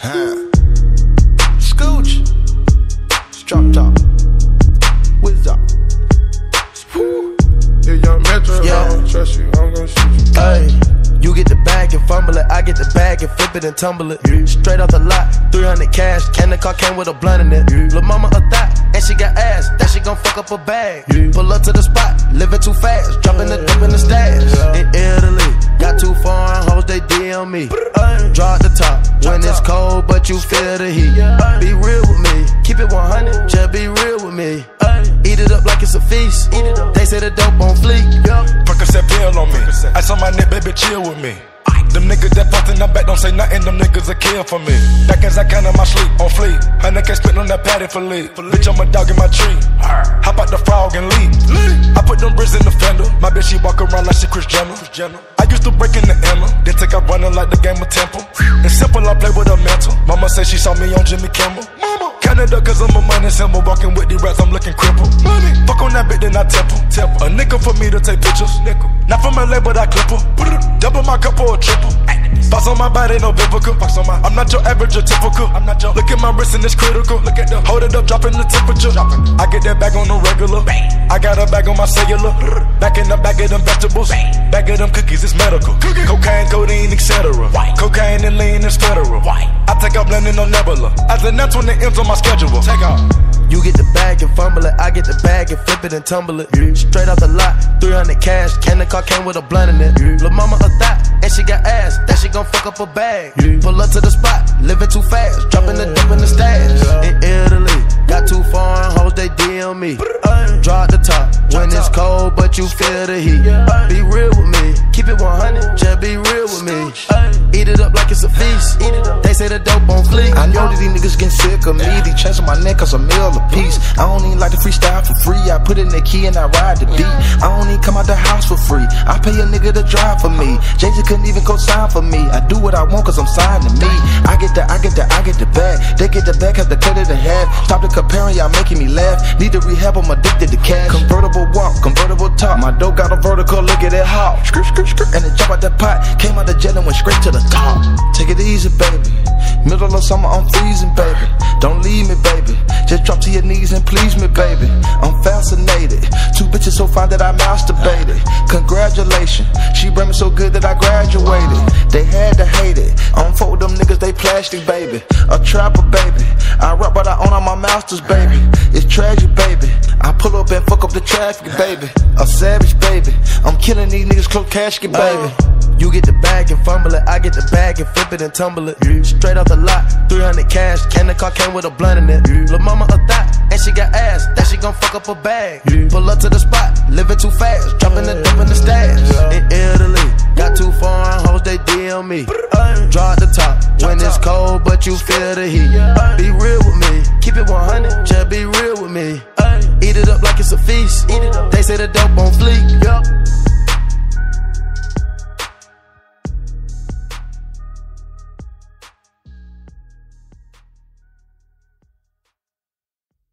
Scooch. Drop top. Whiz up. Yeah, young Metro, Yeah. I don't trust you, I'm gon' shoot you. Ay, you get the bag and fumble it. I get the bag and flip it and tumble it. Straight off the lot, 300 cash. And the car came with a blunt in it. Lil' mama a thot, and she got ass. That she gon' fuck up her bag. Pull up to the spot, living too fast. Dropping the dope in the stash. In Italy, got 2 foreign hoes, they DM me. Draw at the top, when it's cold, but you feel the heat. Be real with me, keep it 100, just be real with me. Eat it up like it's a feast. They say the dope on fleek. Percocet pill on me. Ice on my neck, baby, chill with me. Them niggas that fucked in the back don't say nothing, them niggas a kill for me. Back as I count on my sleep, on fleek. 100K spit on that patty for lead. Bitch, I'm a dog in my tree. Hop out the frog and leave. I put them bricks in the fender. My bitch, she walk around like she Kris Jenner. I used to break in the Emma, then take out running like the game of Temple. It's simple, I play with a mental. Mama said she saw me on Jimmy Kimmel. Canada, cause I'm a money symbol. Walking with these rats, I'm looking crippled. Fuck on that bitch, then I temple. A nickel for me to take pictures. Not from LA, but I clip her. Double my cup or a triple. Box on my body, no biblical. I'm not your average or typical. Look at my wrist and it's critical. Hold it up, dropping the temperature. I get that bag on the regular. I got a bag on my cellular. Back in the bag of them vegetables. Bag of them cookies, it's medical. Cocaine, codeine, etc. Cocaine and lean is federal. I take out blending on Nebula. As an that's when it ends on my schedule. Take out. You get the bag and fumble it. I get the bag and flip it and tumble it. Straight off the lot, 300 cash. And the car came with a blunt in it. Lil' mama a thot, and she got ass. That she gon' fuck up her bag. Pull up to the spot, living too fast. Dropping the dope in the stash. In Italy, got 2 foreign hoes, they DM me. Draw at the top, when it's cold, but you feel the heat. Be real with me, keep it 100, just be real with me. Eat it up like it's a feast. They say the dope on fleek. I know that these niggas getting sick of me. These chains on my neck cause a meal a piece. I don't even like to freestyle for free. I put in the key and I ride the beat. I don't even come out the house for free. I pay a nigga to drive for me. Jay-Z couldn't even co-sign for me. I do what I want cause I'm signed to me. I get the bag. They get the bag, have to cut it in half. Stop the comparing, y'all making me laugh. Need to rehab, I'm addicted to cash. Convertible walk, convertible talk. My dope got a vertical, look at it hot. And it jump out the pot. Came out the jet and went straight to the top. Take it easy, baby. Middle of summer, I'm freezing, baby. Don't leave me, baby. Just drop to your knees and please me, baby. I'm fascinated. 2 bitches so fine that I masturbated. Congratulations, she bring me so good that I graduated. They had to hate it. I don't fuck with them niggas, they plastic, baby. A trapper, baby. I rap, but I own all my masters, baby. It's tragic, baby. I pull up and fuck up the traffic, baby. A savage, baby. I'm killing these niggas, close casket, baby. You get the bag and fumble it. I get the bag and flip it and tumble it. Straight off the lot, 300 cash. And the car came with a blunt in it. Lil' mama a thot, and she got ass. That she gon' fuck up her bag. Pull up to the spot, living too fast. Dropping the dope in the stash. In Italy, got 2 foreign hoes, they DM me. Draw at the top, when it's cold, but you feel the heat. Be real with me, keep it 100, just be real with me. Eat it up like it's a feast. They say the dope on fleek.